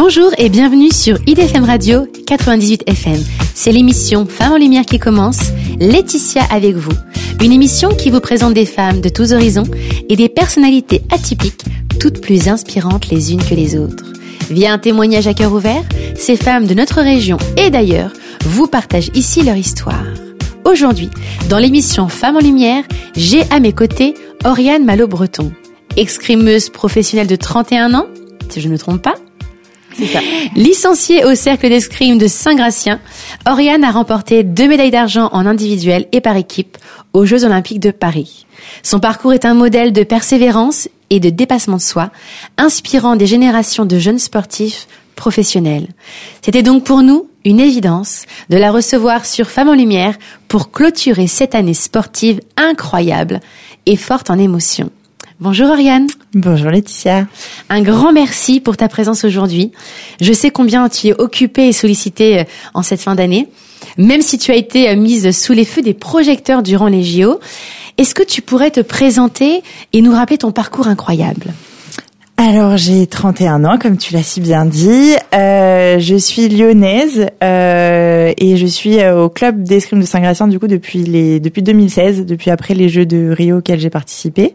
Bonjour et bienvenue sur IDFM Radio 98 FM. C'est l'émission Femmes en Lumière qui commence. Laetitia avec vous. Une émission qui vous présente des femmes de tous horizons et des personnalités atypiques, toutes plus inspirantes les unes que les autres. Via un témoignage à cœur ouvert, ces femmes de notre région et d'ailleurs vous partagent ici leur histoire. Aujourd'hui, dans l'émission Femmes en Lumière, j'ai à mes côtés Oriane Malo-Breton, escrimeuse professionnelle de 31 ans, si je ne me trompe pas. C'est ça. Licenciée au Cercle d'escrime de Saint-Gratien, Oriane a remporté 2 médailles d'argent en individuel et par équipe aux Jeux Olympiques de Paris. Son parcours est un modèle de persévérance et de dépassement de soi, inspirant des générations de jeunes sportifs professionnels. C'était donc pour nous une évidence de la recevoir sur Femmes en Lumière pour clôturer cette année sportive incroyable et forte en émotions. Bonjour Oriane. Bonjour Laetitia. Un grand merci pour ta présence aujourd'hui. Je sais combien tu es occupée et sollicitée en cette fin d'année, même si tu as été mise sous les feux des projecteurs durant les JO. Est-ce que tu pourrais te présenter et nous rappeler ton parcours incroyable ? Alors j'ai 31 ans, comme tu l'as si bien dit. Je suis lyonnaise et je suis au club d'escrime de Saint-Gratien du coup depuis 2016, depuis après les Jeux de Rio auxquels j'ai participé.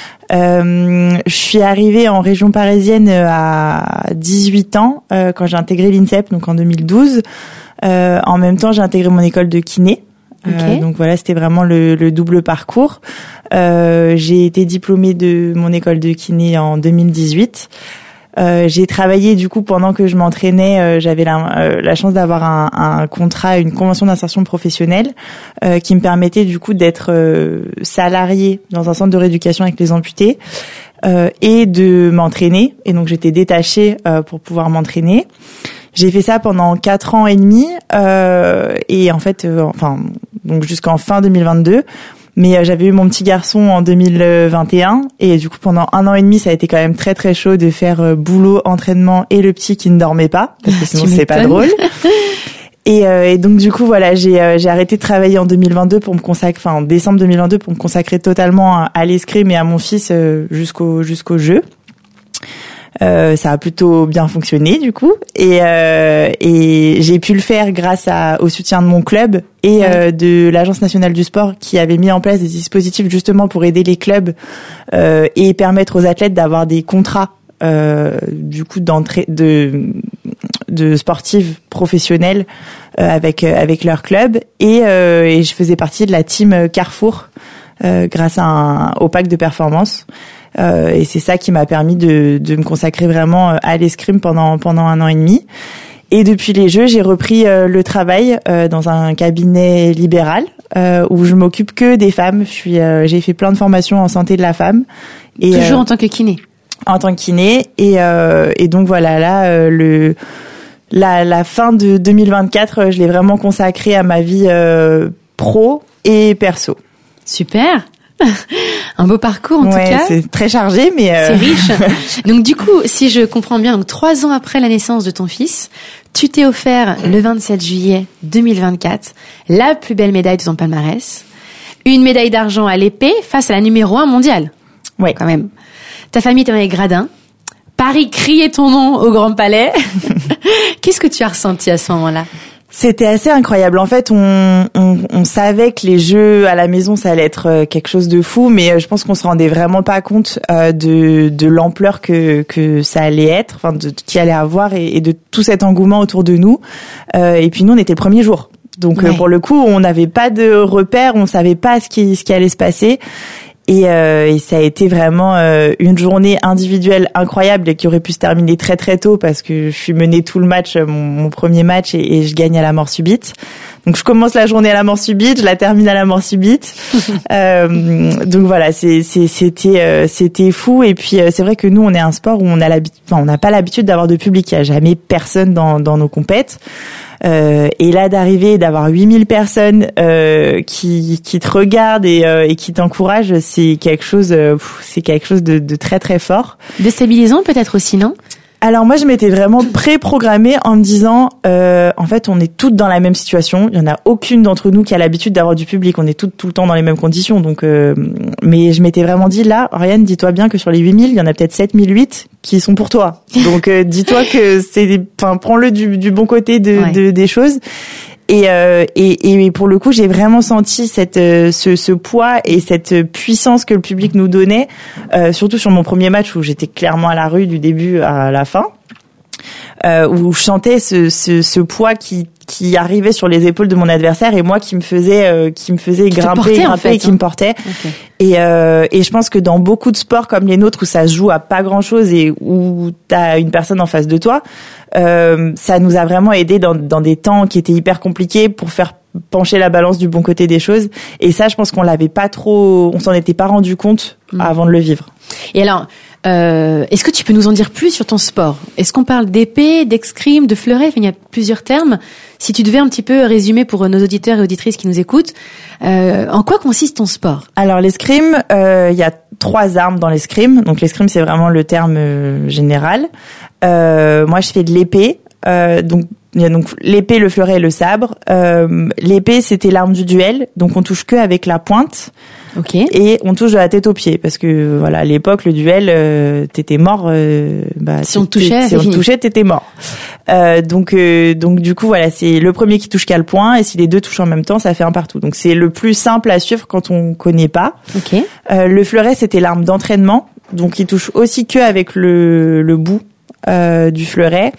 Je suis arrivée en région parisienne à 18 ans quand j'ai intégré l'INSEP, donc en 2012. En même temps, j'ai intégré mon école de kiné. Okay. Donc voilà, c'était vraiment le double parcours. J'ai été diplômée de mon école de kiné en 2018. J'ai travaillé du coup pendant que je m'entraînais. J'avais la chance d'avoir un contrat, une convention d'insertion professionnelle qui me permettait du coup d'être salariée dans un centre de rééducation avec les amputés et de m'entraîner. Et donc j'étais détachée pour pouvoir m'entraîner. J'ai fait ça pendant 4 ans et demi et en fait, donc jusqu'en fin 2022. Mais j'avais eu mon petit garçon en 2021 et du coup pendant 1 an et demi ça a été quand même très très chaud de faire boulot, entraînement et le petit qui ne dormait pas parce que sinon c'est pas drôle. Et donc du coup voilà, j'ai arrêté de travailler en 2022 pour me consacrer, en décembre 2022 pour me consacrer totalement à l'escrime et à mon fils jusqu'au jeu. Ça a plutôt bien fonctionné du coup et j'ai pu le faire grâce au soutien de mon club et de l'Agence nationale du sport qui avait mis en place des dispositifs justement pour aider les clubs et permettre aux athlètes d'avoir des contrats du coup d'entrée de sportifs professionnels avec leur club et je faisais partie de la team Carrefour grâce au pack de performance. Et c'est ça qui m'a permis de me consacrer vraiment à l'escrime pendant 1 an et demi. Et depuis les Jeux, j'ai repris le travail dans un cabinet libéral où je m'occupe que des femmes. J'ai fait plein de formations en santé de la femme. Et, toujours en tant que kiné. En tant que kiné. Et donc voilà, là la fin de 2024, je l'ai vraiment consacrée à ma vie pro et perso. Super. Un beau parcours en tout cas. C'est très chargé mais c'est riche. Donc du coup, si je comprends bien, donc 3 ans après la naissance de ton fils, tu t'es offert le 27 juillet 2024 la plus belle médaille de ton palmarès, une médaille d'argent à l'épée face à la numéro 1 mondiale. Ouais, quand même. Ta famille était dans les gradins. Paris criait ton nom au Grand Palais. Qu'est-ce que tu as ressenti à ce moment-là ? C'était assez incroyable. En fait, on savait que les Jeux à la maison, ça allait être quelque chose de fou, mais je pense qu'on se rendait vraiment pas compte de l'ampleur que ça allait être, enfin qu'il allait avoir et de tout cet engouement autour de nous. Et puis nous, on était le premier jour. Donc pour le coup, on n'avait pas de repères, on savait pas ce qui allait se passer. Et ça a été vraiment une journée individuelle incroyable et qui aurait pu se terminer très très tôt parce que je suis menée tout le match, mon premier match, et je gagne à la mort subite. Donc je commence la journée à la mort subite, je la termine à la mort subite. Donc voilà, c'était fou. Et puis c'est vrai que nous, on est un sport où on n'a pas l'habitude d'avoir de public. Il n'y a jamais personne dans nos compètes. Et là d'arriver, d'avoir 8000 personnes qui te regardent et qui t'encouragent, c'est quelque chose de très très fort. Déstabilisant peut-être aussi, non ? Alors moi, je m'étais vraiment préprogrammée en me disant, en fait, on est toutes dans la même situation. Il y en a aucune d'entre nous qui a l'habitude d'avoir du public. On est toutes tout le temps dans les mêmes conditions. Donc, mais je m'étais vraiment dit, là, Oriane, dis-toi bien que sur les 8000, il y en a peut-être 7008 qui sont pour toi. Donc, dis-toi que prends-le du bon côté des choses. Et pour le coup, j'ai vraiment senti ce poids et cette puissance que le public nous donnait, surtout sur mon premier match où j'étais clairement à la rue du début à la fin, où je sentais ce poids qui arrivait sur les épaules de mon adversaire et moi qui me faisait grimper et qui me portait. Okay. Et je pense que dans beaucoup de sports comme les nôtres où ça se joue à pas grand chose et où t'as une personne en face de toi, ça nous a vraiment aidé dans des temps qui étaient hyper compliqués pour faire pencher la balance du bon côté des choses. Et ça, je pense qu'on s'en était pas rendu compte avant de le vivre. Et alors, est-ce que tu peux nous en dire plus sur ton sport? Est-ce qu'on parle d'épée, d'escrime, de fleuret? Enfin, il y a plusieurs termes. Si tu devais un petit peu résumer pour nos auditeurs et auditrices qui nous écoutent, en quoi consiste ton sport? Alors l'escrime, il y a 3 armes dans l'escrime. Donc l'escrime, c'est vraiment le terme général. Moi, je fais de l'épée. Donc il y a donc l'épée, le fleuret et le sabre. L'épée, c'était l'arme du duel, donc on touche que avec la pointe. Ok. Et on touche de la tête aux pieds parce que voilà, à l'époque le duel, t'étais mort. Si on te touchait, t'étais mort. Donc du coup voilà, c'est le premier qui touche qu'à le point et si les deux touchent en même temps, ça fait un partout. Donc c'est le plus simple à suivre quand on connaît pas. Ok. Le fleuret, c'était l'arme d'entraînement, donc il touche aussi que avec le bout du fleuret.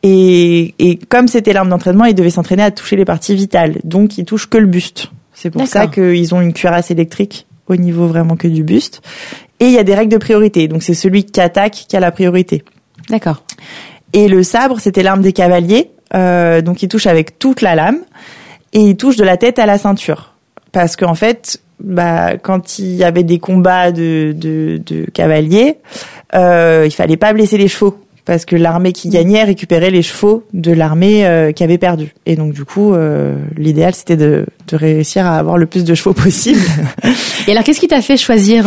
Et comme c'était l'arme d'entraînement, ils devaient s'entraîner à toucher les parties vitales. Donc, ils touchent que le buste. C'est pour ça qu'ils ont une cuirasse électrique au niveau vraiment que du buste. Et il y a des règles de priorité. Donc, c'est celui qui attaque qui a la priorité. D'accord. Et le sabre, c'était l'arme des cavaliers. Donc, ils touchent avec toute la lame. Et ils touchent de la tête à la ceinture. Parce qu'en fait, quand il y avait des combats de cavaliers, il fallait pas blesser les chevaux. Parce que l'armée qui gagnait récupérait les chevaux de l'armée qui avait perdu. Et donc du coup, l'idéal c'était de réussir à avoir le plus de chevaux possible. Et alors, qu'est-ce qui t'a fait choisir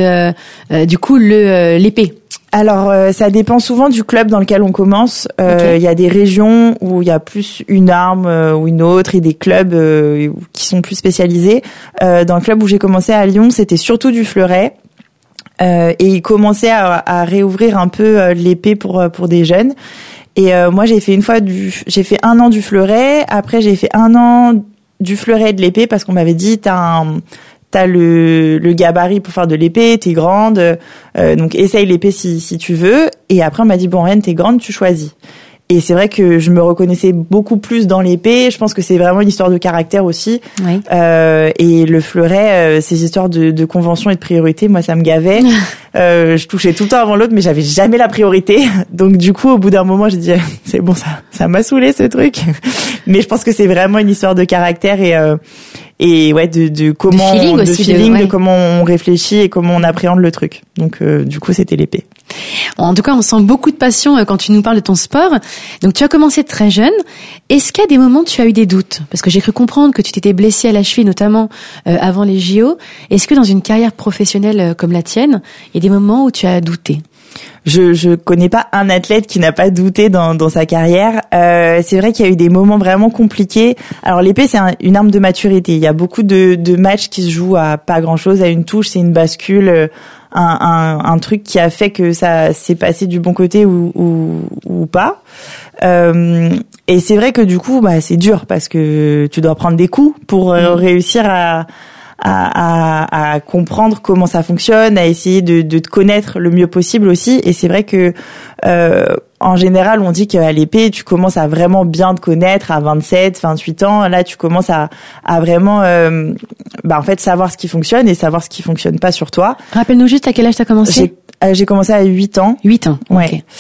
l'épée? Alors, ça dépend souvent du club dans lequel on commence. Il y a des régions où il y a plus une arme ou une autre et des clubs qui sont plus spécialisés. Dans le club où j'ai commencé à Lyon, c'était surtout du fleuret. Et ils commençaient à réouvrir un peu l'épée pour des jeunes. Et moi, j'ai fait 1 an du fleuret. Après, j'ai fait 1 an du fleuret et de l'épée parce qu'on m'avait dit t'as le gabarit pour faire de l'épée, t'es grande, donc essaye l'épée si tu veux. Et après, on m'a dit bon, Oriane, t'es grande, tu choisis. Et c'est vrai que je me reconnaissais beaucoup plus dans l'épée. Je pense que c'est vraiment une histoire de caractère aussi. Oui. Et le fleuret, ces histoires de convention et de priorité, moi, ça me gavait. Je touchais tout le temps avant l'autre, mais j'avais jamais la priorité. Donc, du coup, au bout d'un moment, j'ai dit, c'est bon, ça m'a saoulé, ce truc. Mais je pense que c'est vraiment une histoire de caractère et ouais, de comment, de comment on réfléchit et comment on appréhende le truc. Donc, du coup, c'était l'épée. En tout cas, on sent beaucoup de passion quand tu nous parles de ton sport. Donc, tu as commencé très jeune. Est-ce qu'à des moments, tu as eu des doutes? Parce que j'ai cru comprendre que tu t'étais blessée à la cheville, notamment avant les JO. Est-ce que dans une carrière professionnelle comme la tienne, il y a des moments où tu as douté? Je connais pas un athlète qui n'a pas douté dans sa carrière. C'est vrai qu'il y a eu des moments vraiment compliqués. Alors l'épée, c'est une arme de maturité. Il y a beaucoup de matchs qui se jouent à pas grand-chose, à une touche, c'est une bascule, un truc qui a fait que ça s'est passé du bon côté ou pas. Et c'est vrai que du coup, c'est dur parce que tu dois prendre des coups pour réussir à comprendre comment ça fonctionne, à essayer de te connaître le mieux possible aussi. Et c'est vrai que en général, on dit qu'à l'épée, tu commences à vraiment bien te connaître à 27, 28 ans. Là, tu commences à vraiment en fait savoir ce qui fonctionne et savoir ce qui fonctionne pas sur toi. Rappelle-nous juste à quel âge tu as commencé. J'ai commencé à 8 ans. 8 ans. Ouais. Okay.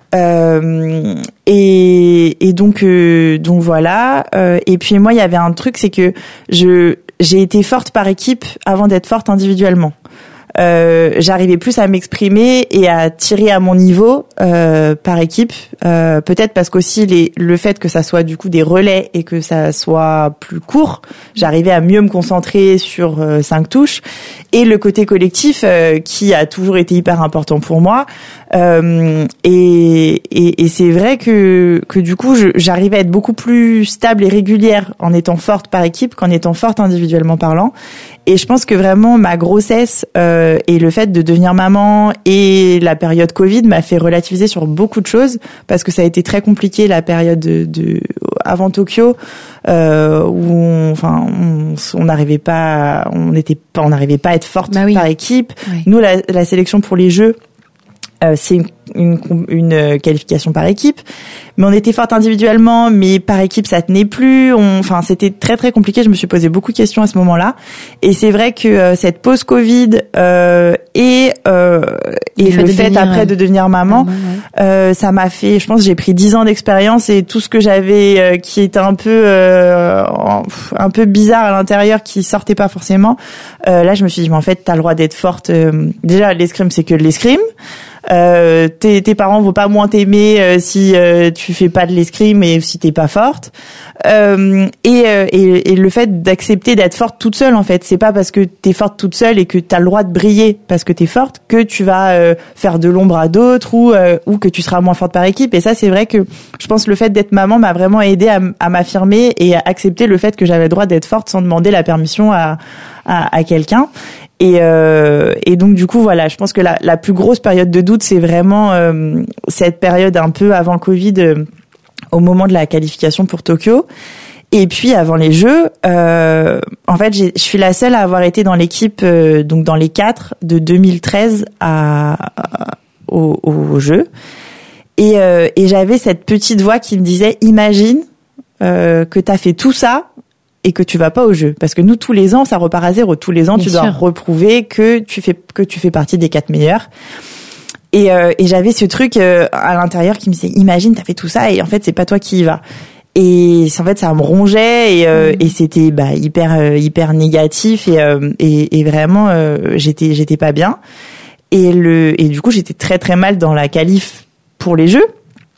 Et donc voilà. Et puis moi, il y avait un truc, c'est que j'ai été forte par équipe avant d'être forte individuellement. J'arrivais plus à m'exprimer et à tirer à mon niveau par équipe, peut-être parce qu'aussi le fait que ça soit du coup des relais et que ça soit plus court, j'arrivais à mieux me concentrer sur 5 touches, et le côté collectif qui a toujours été hyper important pour moi. Et c'est vrai que du coup, j'arrivais à être beaucoup plus stable et régulière en étant forte par équipe qu'en étant forte individuellement parlant. Et je pense que vraiment ma grossesse et le fait de devenir maman et la période Covid m'a fait relativiser sur beaucoup de choses, parce que ça a été très compliqué la période avant Tokyo, où on n'arrivait pas à être forte par équipe. Oui. Nous, la sélection pour les Jeux, c'est une qualification par équipe, mais on était forte individuellement, mais par équipe ça tenait plus. C'était très très compliqué. Je me suis posé beaucoup de questions à ce moment-là, et c'est vrai que cette pause Covid et le fait après de devenir maman, ça m'a fait, je pense, j'ai pris 10 ans d'expérience, et tout ce que j'avais qui était un peu bizarre à l'intérieur, qui sortait pas forcément. Là, je me suis dit, mais en fait, t'as le droit d'être forte. Déjà, l'escrime, c'est que de l'escrime. Tes parents vont pas moins t'aimer si tu fais pas de l'escrime et si t'es pas forte. Et le fait d'accepter d'être forte toute seule, en fait, c'est pas parce que t'es forte toute seule et que t'as le droit de briller parce que t'es forte que tu vas faire de l'ombre à d'autres, ou que tu seras moins forte par équipe. Et ça, c'est vrai que je pense que le fait d'être maman m'a vraiment aidé à m'affirmer et à accepter le fait que j'avais le droit d'être forte sans demander la permission à quelqu'un. Et donc du coup voilà, je pense que la plus grosse période de doute, c'est vraiment cette période un peu avant le Covid, au moment de la qualification pour Tokyo. Et puis avant les Jeux, en fait, je suis la seule à avoir été dans l'équipe, donc dans les 4 de 2013 aux Jeux. Et j'avais cette petite voix qui me disait, imagine que t'as fait tout ça et que tu vas pas au jeu, parce que nous, tous les ans, ça repart à zéro. Tous les ans, tu dois reprouver que tu fais partie des 4 meilleurs. Et j'avais ce truc à l'intérieur qui me disait, imagine, t'as fait tout ça et en fait, c'est pas toi qui y vas. Et en fait, ça me rongeait et c'était hyper négatif et vraiment j'étais pas bien. Et du coup, j'étais très très mal dans la qualif pour les Jeux.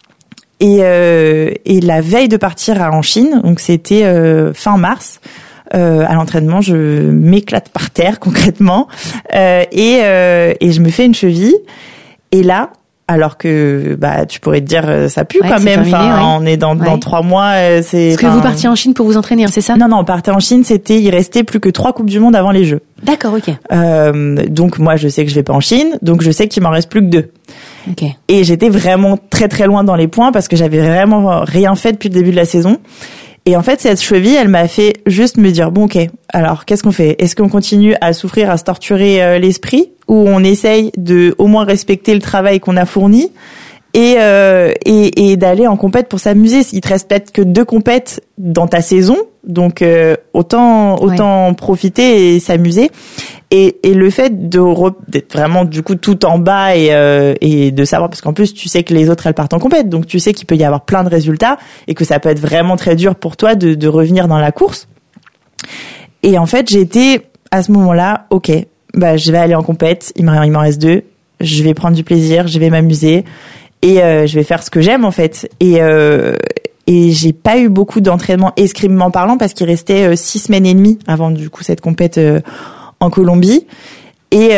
Et la veille de partir en Chine, donc c'était fin mars, à l'entraînement, je m'éclate par terre concrètement, et je me fais une cheville. Et là, alors que tu pourrais te dire ça pue quand même. On est dans 3 mois. C'est. Parce que vous partiez en Chine pour vous entraîner, c'est ça? Non, on partait en Chine. Il restait plus que 3 coupes du monde avant les Jeux. D'accord, ok. Donc moi, je sais que je vais pas en Chine, donc je sais qu'il m'en reste plus que 2. Okay. Et j'étais vraiment très très loin dans les points parce que j'avais vraiment rien fait depuis le début de la saison. Et en fait, cette cheville, elle m'a fait juste me dire, bon, ok, alors qu'est-ce qu'on fait? Est-ce qu'on continue à souffrir, à se torturer l'esprit, ou on essaye de au moins respecter le travail qu'on a fourni et d'aller en compète pour s'amuser? Il te reste peut-être que 2 compètes dans ta saison, donc autant profiter et s'amuser. Et le fait d'être vraiment du coup tout en bas et de savoir, parce qu'en plus tu sais que les autres elles partent en compète, donc tu sais qu'il peut y avoir plein de résultats et que ça peut être vraiment très dur pour toi de revenir dans la course. Et en fait, j'étais à ce moment-là, ok, je vais aller en compète, il m'en reste 2, je vais prendre du plaisir, je vais m'amuser et je vais faire ce que j'aime en fait. Et j'ai pas eu beaucoup d'entraînement escrimement parlant parce qu'il restait 6 semaines et demie avant du coup cette compète en Colombie, et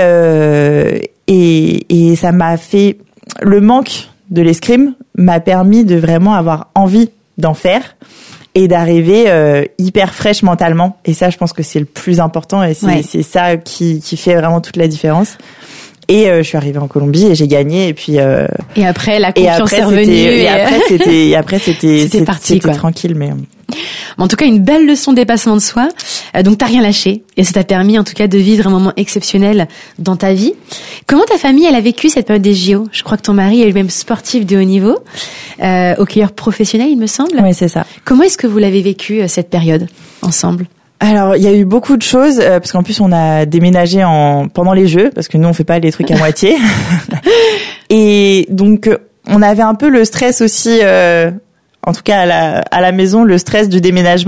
ça m'a fait, le manque de l'escrime m'a permis de vraiment avoir envie d'en faire et d'arriver hyper fraîche mentalement, et ça je pense que c'est le plus important et c'est ça qui fait vraiment toute la différence. Et je suis arrivée en Colombie et j'ai gagné, et puis et après la confiance est revenue et après c'était parti, c'était tranquille. Mais en tout cas, une belle leçon de dépassement de soi. Donc t'as rien lâché et ça t'a permis en tout cas de vivre un moment exceptionnel dans ta vie. Comment ta famille elle a vécu cette période des JO? Je crois que ton mari est lui-même sportif de haut niveau, hockeyeur professionnel, il me semble. Oui, c'est ça. Comment est-ce que vous l'avez vécu cette période ensemble? Alors, il y a eu beaucoup de choses, parce qu'en plus on a déménagé pendant les Jeux, parce que nous on fait pas les trucs à moitié. Et donc on avait un peu le stress aussi, en tout cas à la maison, le stress du déménagement,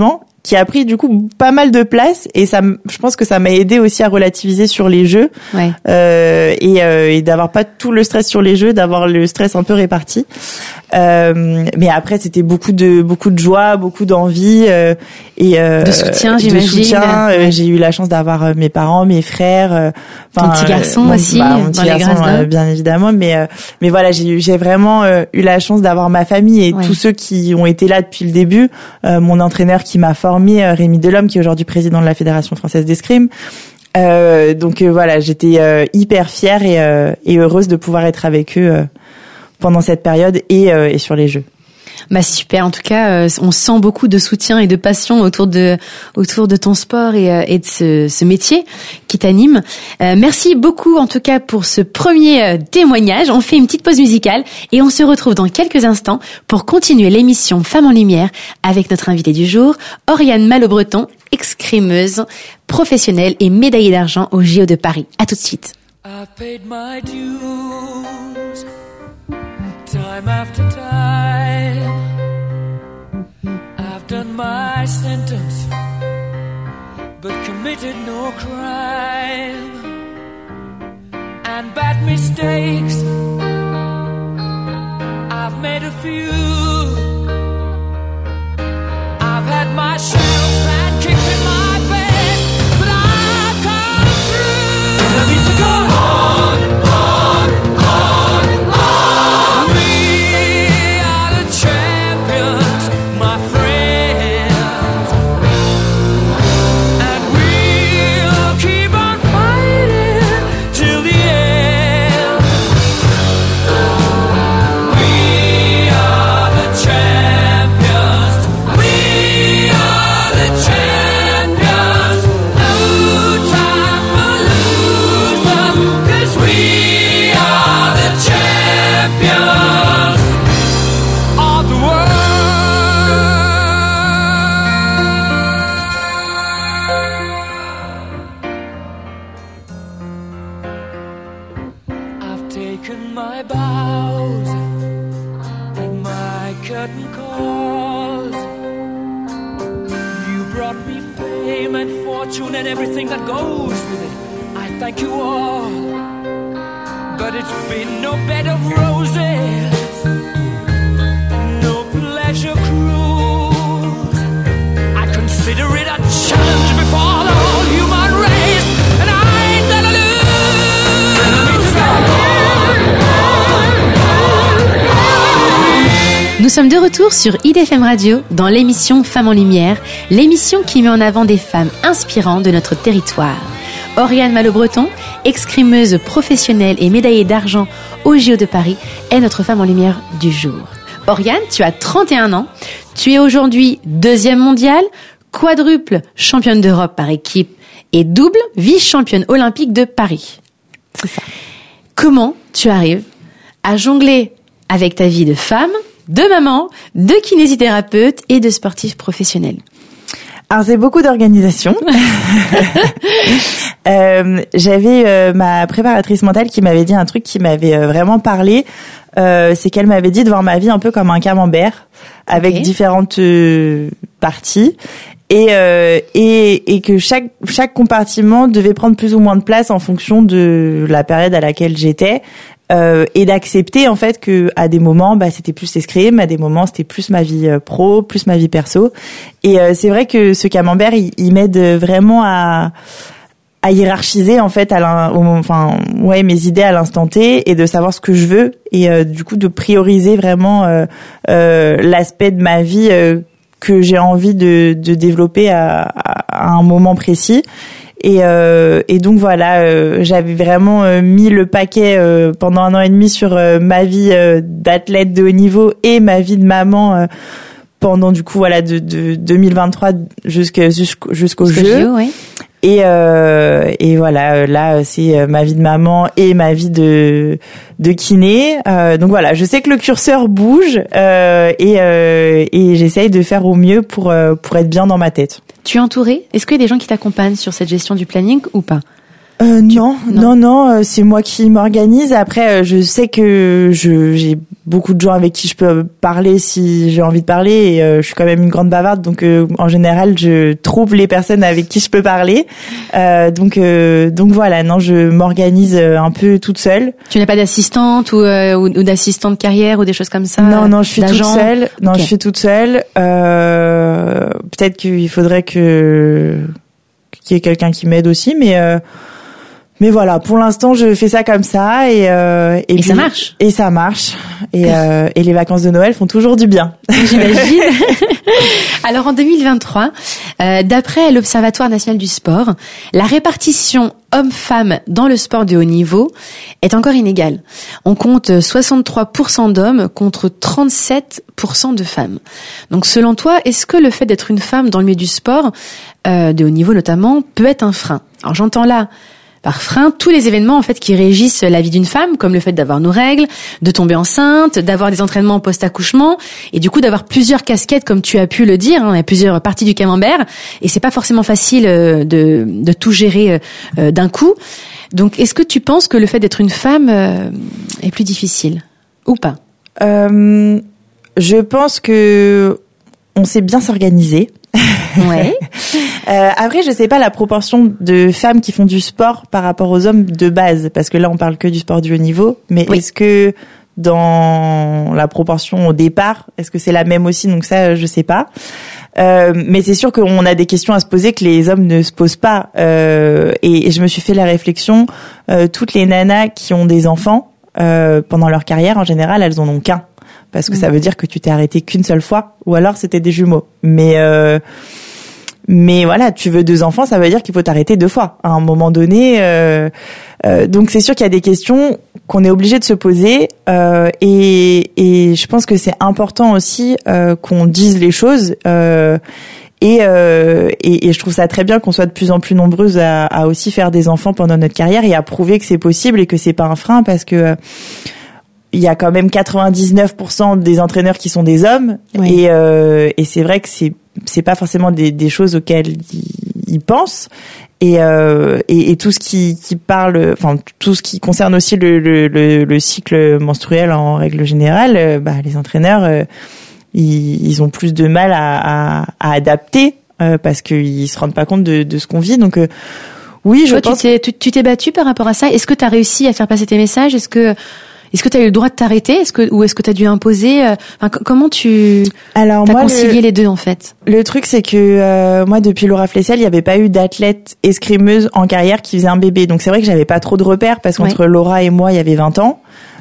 qui a pris du coup pas mal de place, et je pense que ça m'a aidé aussi à relativiser sur les jeux, et d'avoir pas tout le stress sur les jeux, d'avoir le stress un peu réparti. Mais après c'était beaucoup de joie, beaucoup d'envie, et de soutien, j'imagine. J'ai eu la chance d'avoir mes parents, mes frères, ton petit garçon aussi, mon petit garçon, bien évidemment, mais voilà, j'ai vraiment eu la chance d'avoir ma famille et tous ceux qui ont été là depuis le début, mon entraîneur qui m'a formé, Rémi Delhomme, qui est aujourd'hui président de la Fédération française d'escrime. Donc voilà, j'étais hyper fière et heureuse de pouvoir être avec eux pendant cette période et sur les Jeux. Bah super, en tout cas on sent beaucoup de soutien et de passion autour de ton sport et de ce métier qui t'anime. Merci beaucoup en tout cas pour ce premier témoignage. On fait une petite pause musicale et on se retrouve dans quelques instants pour continuer l'émission Femmes en Lumière avec notre invitée du jour, Oriane Malo-Breton, escrimeuse professionnelle et médaillée d'argent aux JO de Paris. À tout de suite. I've paid my dues, time after time. I've done my sentence, but committed no crime. And bad mistakes, I've made a few. I've had my shells and kicked in my face, but I've come through. I need to go on, on, on, on. We are the champions, my friends, and we'll keep on fighting till the end. We are the champions, we are the champions. No time for losers, 'cause we are the champions of the world. I've taken my bows and my curtain calls. You brought me fame and fortune and everything that goes with it. I thank you all, but it's been no bed of roses, no pleasure cruise. I consider it a challenge before the whole human race, and I ain't gonna lose. Nous sommes de retour sur IDFM Radio dans l'émission Femmes en Lumière, l'émission qui met en avant des femmes inspirantes de notre territoire. Oriane Malo-Breton, escrimeuse professionnelle et médaillée d'argent aux JO de Paris, est notre femme en lumière du jour. Oriane, tu as 31 ans, tu es aujourd'hui 2e mondiale, quadruple championne d'Europe par équipe et double vice-championne olympique de Paris. C'est ça. Comment tu arrives à jongler avec ta vie de femme, de maman, de kinésithérapeute et de sportive professionnelle? Alors c'est beaucoup d'organisation. J'avais ma préparatrice mentale qui m'avait dit un truc qui m'avait vraiment parlé. C'est qu'elle m'avait dit de voir ma vie un peu comme un camembert avec différentes parties et que chaque compartiment devait prendre plus ou moins de place en fonction de la période à laquelle j'étais. Et d'accepter en fait que à des moments c'était plus l'escrime, à des moments c'était plus ma vie pro, plus ma vie perso. Et c'est vrai que ce camembert il m'aide vraiment à hiérarchiser en fait mes idées à l'instant T et de savoir ce que je veux et du coup de prioriser vraiment l'aspect de ma vie que j'ai envie de développer à un moment précis. Et donc voilà, j'avais vraiment mis le paquet pendant 1 an et demi sur ma vie d'athlète de haut niveau et ma vie de maman pendant du coup voilà de 2023 jusqu'au jeu. Oui. Et voilà, là c'est ma vie de maman et ma vie de kiné. Donc voilà, je sais que le curseur bouge et j'essaye de faire au mieux pour être bien dans ma tête. Tu es entourée? Est-ce qu'il y a des gens qui t'accompagnent sur cette gestion du planning ou pas? Non, c'est moi qui m'organise. Après, je sais que j'ai beaucoup de gens avec qui je peux parler si j'ai envie de parler et je suis quand même une grande bavarde, donc en général je trouve les personnes avec qui je peux parler. Donc voilà, non, je m'organise un peu toute seule. Tu n'as pas d'assistante ou d'assistante de carrière ou des choses comme ça? Non, je suis toute seule. Non, okay. Je suis toute seule. Peut-être qu'il faudrait qu'il y ait quelqu'un qui m'aide aussi, mais voilà, pour l'instant, je fais ça comme ça et puis, ça marche. Et ça marche. Et les vacances de Noël font toujours du bien. J'imagine. Alors en 2023, d'après l'Observatoire national du sport, la répartition hommes-femmes dans le sport de haut niveau est encore inégale. On compte 63% d'hommes contre 37% de femmes. Donc selon toi, est-ce que le fait d'être une femme dans le milieu du sport, de haut niveau notamment, peut être un frein? Alors j'entends là par frein tous les événements en fait qui régissent la vie d'une femme, comme le fait d'avoir nos règles, de tomber enceinte, d'avoir des entraînements post-accouchement et du coup d'avoir plusieurs casquettes comme tu as pu le dire, il y a plusieurs parties du camembert et c'est pas forcément facile de tout gérer d'un coup. Donc est-ce que tu penses que le fait d'être une femme est plus difficile ou pas? Je pense que on sait bien s'organiser. Ouais. Après, je sais pas la proportion de femmes qui font du sport par rapport aux hommes de base, parce que là, on parle que du sport du haut niveau. Mais oui. Est-ce que dans la proportion au départ, est-ce que c'est la même aussi? Donc ça, je sais pas. Mais c'est sûr qu'on a des questions à se poser que les hommes ne se posent pas. Et je me suis fait la réflexion, toutes les nanas qui ont des enfants pendant leur carrière, en général, elles en ont qu'un. Parce que ça veut dire que tu t'es arrêté qu'une seule fois, ou alors c'était des jumeaux. Mais voilà, tu veux 2 enfants, ça veut dire qu'il faut t'arrêter 2 fois à un moment donné. Donc c'est sûr qu'il y a des questions qu'on est obligé de se poser, et je pense que c'est important aussi qu'on dise les choses. Et je trouve ça très bien qu'on soit de plus en plus nombreuses à aussi faire des enfants pendant notre carrière et à prouver que c'est possible et que c'est pas un frein, parce que il y a quand même 99% des entraîneurs qui sont des hommes. Oui. Et c'est vrai que c'est pas forcément des choses auxquelles ils pensent. Et tout ce qui parle, enfin tout ce qui concerne aussi le cycle menstruel en règle générale, les entraîneurs ils ont plus de mal à adapter parce qu'ils se rendent pas compte de ce qu'on vit. Donc oui, je pense. Tu t'es battue par rapport à ça. Est-ce que tu as réussi à faire passer tes messages? Est-ce que tu as eu le droit de t'arrêter? Ou est-ce que tu as dû imposer? Comment t'as concilié les deux en fait? Le truc c'est que moi depuis Laura Flessel, il y avait pas eu d'athlète escrimeuse en carrière qui faisait un bébé. Donc c'est vrai que j'avais pas trop de repères parce qu'entre Laura et moi, il y avait 20 ans.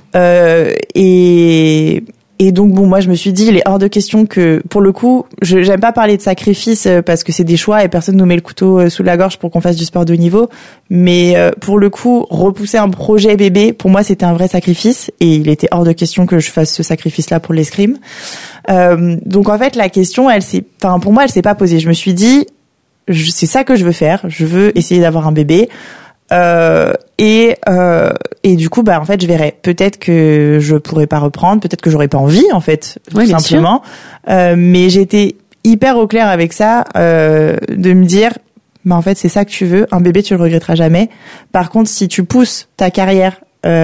Et donc bon, moi je me suis dit, il est hors de question que, pour le coup, j'aime pas parler de sacrifice parce que c'est des choix et personne nous met le couteau sous la gorge pour qu'on fasse du sport de haut niveau. Mais pour le coup, repousser un projet bébé, pour moi c'était un vrai sacrifice et il était hors de question que je fasse ce sacrifice-là pour l'escrime. Donc en fait la question, pour moi elle s'est pas posée. Je me suis dit, c'est ça que je veux faire. Je veux essayer d'avoir un bébé. Et du coup en fait je verrai, peut-être que je pourrais pas reprendre, peut-être que j'aurais pas envie en fait, tout simplement. Mais j'étais hyper au clair avec ça, de me dire en fait c'est ça que tu veux, un bébé tu le regretteras jamais. Par contre si tu pousses ta carrière,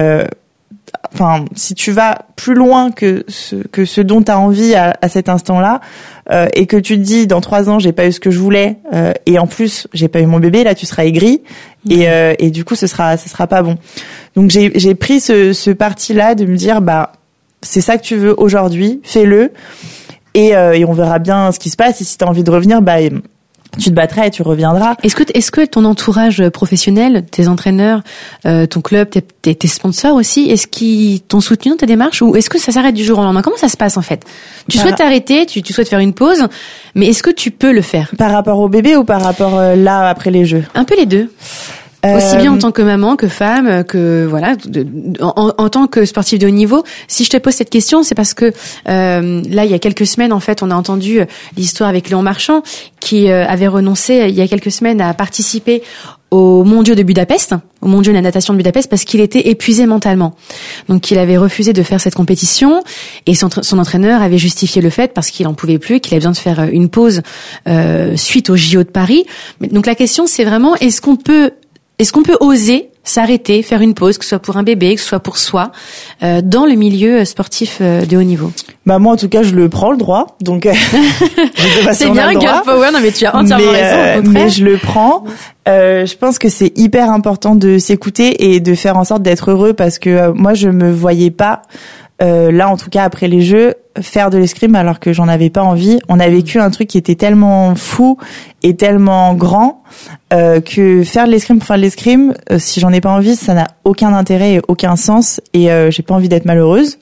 si tu vas plus loin que ce dont tu as envie à cet instant-là, et que tu te dis dans 3 ans j'ai pas eu ce que je voulais, et en plus j'ai pas eu mon bébé, là tu seras aigri, et du coup ce sera pas bon. Donc j'ai pris ce parti-là de me dire c'est ça que tu veux aujourd'hui, fais-le, et on verra bien ce qui se passe, et si tu as envie de revenir, tu te battras et tu reviendras. Est-ce que ton entourage professionnel, tes entraîneurs, ton club, tes sponsors aussi, est-ce qu'ils t'ont soutenu dans ta démarche, ou est-ce que ça s'arrête du jour au lendemain? Comment ça se passe en fait? Tu souhaites t'arrêter, tu souhaites faire une pause, mais est-ce que tu peux le faire? Par rapport au bébé ou par rapport là après les Jeux? Un peu les deux. Aussi bien en tant que maman, que femme, que voilà, en tant que sportive de haut niveau. Si je te pose cette question, c'est parce que là, il y a quelques semaines, en fait, on a entendu l'histoire avec Léon Marchand, qui avait renoncé il y a quelques semaines à participer aux Mondiaux de Budapest, aux Mondiaux de la natation de Budapest, parce qu'il était épuisé mentalement. Donc, il avait refusé de faire cette compétition, et son entraîneur avait justifié le fait parce qu'il en pouvait plus, qu'il avait besoin de faire une pause suite aux JO de Paris. Donc, la question, c'est vraiment, est-ce qu'on peut oser s'arrêter, faire une pause, que ce soit pour un bébé, que ce soit pour soi, dans le milieu sportif de haut niveau? Bah moi en tout cas je le prends le droit, donc je sais pas si c'est on bien, a le droit. girl power. Non mais tu as entièrement raison. Au contraire. Mais je le prends. Je pense que c'est hyper important de s'écouter et de faire en sorte d'être heureux, parce que moi je me voyais pas là en tout cas après les Jeux faire de l'escrime alors que j'en avais pas envie. On a vécu un truc qui était tellement fou et tellement grand que faire de l'escrime pour faire de l'escrime, si j'en ai pas envie, ça n'a aucun intérêt et aucun sens, et j'ai pas envie d'être malheureuse.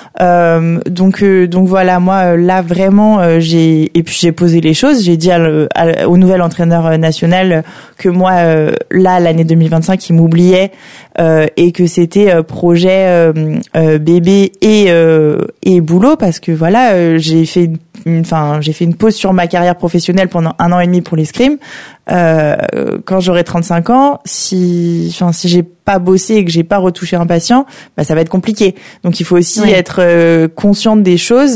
Donc voilà, moi là vraiment j'ai posé les choses, j'ai dit au nouvel entraîneur national que moi là l'année 2025 il m'oubliait et que c'était projet bébé et boulot, parce que voilà j'ai fait une pause sur ma carrière professionnelle pendant 1 an et demi pour l'escrime. Quand j'aurai 35 ans, si j'ai pas bossé et que j'ai pas retouché un patient, bah ça va être compliqué. Donc il faut aussi être consciente des choses,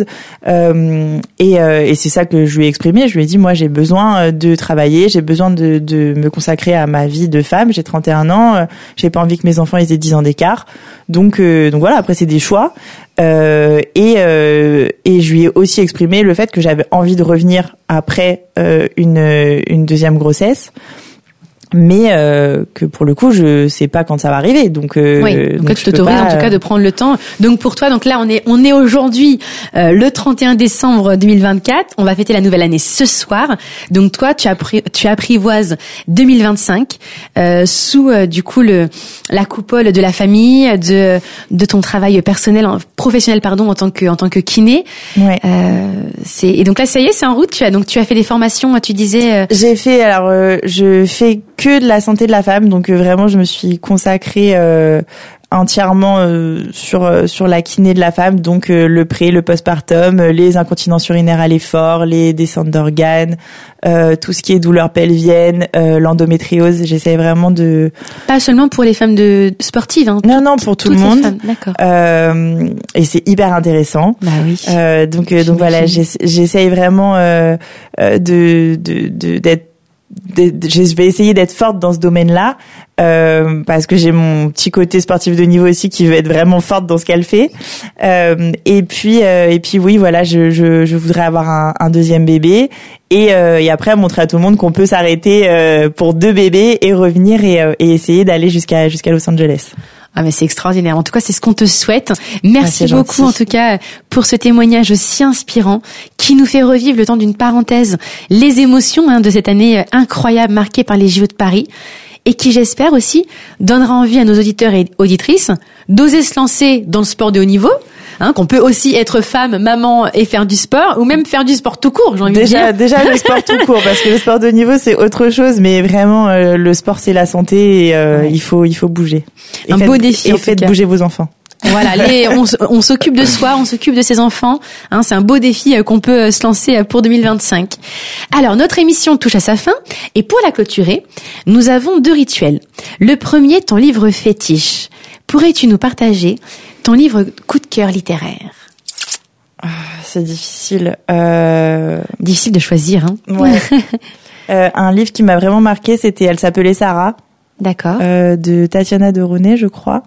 et c'est ça que je lui ai exprimé. Je lui ai dit, moi j'ai besoin de travailler, j'ai besoin de me consacrer à ma vie de femme. J'ai 31 ans, j'ai pas envie que mes enfants ils aient 10 ans d'écart. Donc voilà, après c'est des choix. Et je lui ai aussi exprimé le fait que j'avais envie de revenir après une deuxième grossesse, mais que pour le coup je sais pas quand ça va arriver, donc donc tu t'autorises en tout cas de prendre le temps. Donc pour toi, donc là on est aujourd'hui le 31 décembre 2024, on va fêter la nouvelle année ce soir. Donc toi tu apprivoises 2025 sous du coup la coupole de la famille, de ton travail professionnel en tant que kiné. Ouais. Et donc là ça y est, c'est en route. Tu as fait des formations, tu disais. J'ai fait je fais que de la santé de la femme, donc vraiment je me suis consacrée entièrement sur la kiné de la femme, donc le pré, le postpartum, les incontinences urinaires à l'effort, les descentes d'organes, tout ce qui est douleurs pelviennes, l'endométriose. J'essaie vraiment de... Pas seulement pour les femmes sportives, hein. Non, pour tout le monde. D'accord. Et c'est hyper intéressant. Bah oui. Donc voilà, j'essaye vraiment d'être je vais essayer d'être forte dans ce domaine-là, parce que j'ai mon petit côté sportif de niveau aussi qui veut être vraiment forte dans ce qu'elle fait. Et puis oui, voilà, je voudrais avoir un deuxième bébé, et après montrer à tout le monde qu'on peut s'arrêter pour 2 bébés et revenir et essayer d'aller jusqu'à Los Angeles. Ah mais c'est extraordinaire. En tout cas, c'est ce qu'on te souhaite. Merci beaucoup en tout cas pour ce témoignage si inspirant qui nous fait revivre le temps d'une parenthèse les émotions de cette année incroyable marquée par les JO de Paris, et qui, j'espère aussi, donnera envie à nos auditeurs et auditrices d'oser se lancer dans le sport de haut niveau. Qu'on peut aussi être femme, maman et faire du sport, ou même faire du sport tout court, j'ai envie de dire. Déjà le sport tout court, parce que le sport de haut niveau c'est autre chose, mais vraiment le sport c'est la santé, et il faut bouger. Beau défi. Et faites bouger vos enfants. Voilà, on s'occupe de soi, on s'occupe de ses enfants. C'est un beau défi qu'on peut se lancer pour 2025. Alors, notre émission touche à sa fin, et pour la clôturer, nous avons 2 rituels. Le premier, ton livre fétiche. Pourrais-tu nous partager ton livre coup de cœur littéraire? C'est difficile. Difficile de choisir, hein. Ouais. Un livre qui m'a vraiment marqué, elle s'appelait Sarah. D'accord. De Tatiana de René, je crois.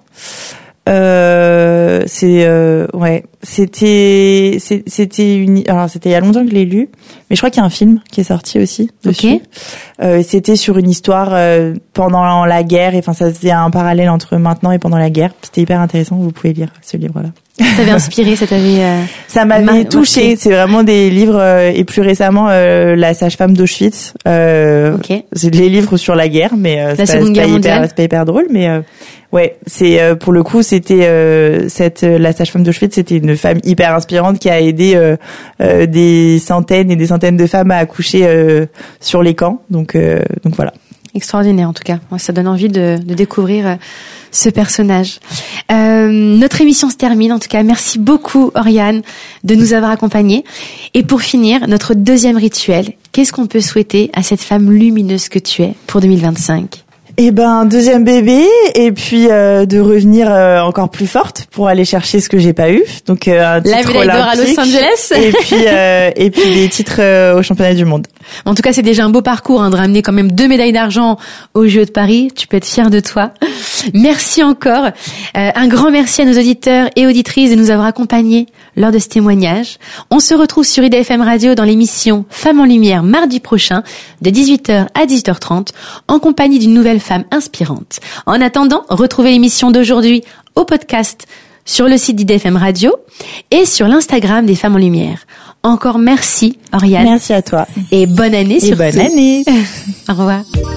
C'était il y a longtemps que je l'ai lu, mais je crois qu'il y a un film qui est sorti aussi dessus. Okay. C'était sur une histoire pendant la guerre, et ça faisait un parallèle entre maintenant et pendant la guerre. C'était hyper intéressant, vous pouvez lire ce livre-là. Ça t'avait inspiré, ça m'avait touché. C'est vraiment des livres, et plus récemment La sage-femme d'Auschwitz. Okay. C'est des livres sur la guerre, mais la Seconde Guerre mondiale. C'est pas hyper drôle, mais ouais, c'est pour le coup c'était la sage-femme d'Auschwitz, c'était une femme hyper inspirante qui a aidé des centaines et des centaines de femmes à accoucher sur les camps. Donc voilà. Extraordinaire en tout cas. Ça donne envie de découvrir ce personnage. Notre émission se termine. En tout cas, merci beaucoup Oriane de nous avoir accompagnés. Et pour finir, notre deuxième rituel. Qu'est-ce qu'on peut souhaiter à cette femme lumineuse que tu es pour 2025? Un deuxième bébé, et puis de revenir encore plus forte pour aller chercher ce que j'ai pas eu. Donc un titre la médaille d'or à Los Angeles, et puis des titres au championnat du monde. En tout cas, c'est déjà un beau parcours de ramener quand même 2 médailles d'argent aux Jeux de Paris. Tu peux être fière de toi. Merci encore. Un grand merci à nos auditeurs et auditrices de nous avoir accompagnés lors de ce témoignage. On se retrouve sur IDFM Radio dans l'émission Femmes en Lumière mardi prochain de 18h à 18h30 en compagnie d'une nouvelle femme inspirante. En attendant, retrouvez l'émission d'aujourd'hui au podcast sur le site d'IDFM Radio et sur l'Instagram des Femmes en Lumière. Encore merci, Oriane. Merci à toi. Et bonne année surtout. Et bonne année. Au revoir.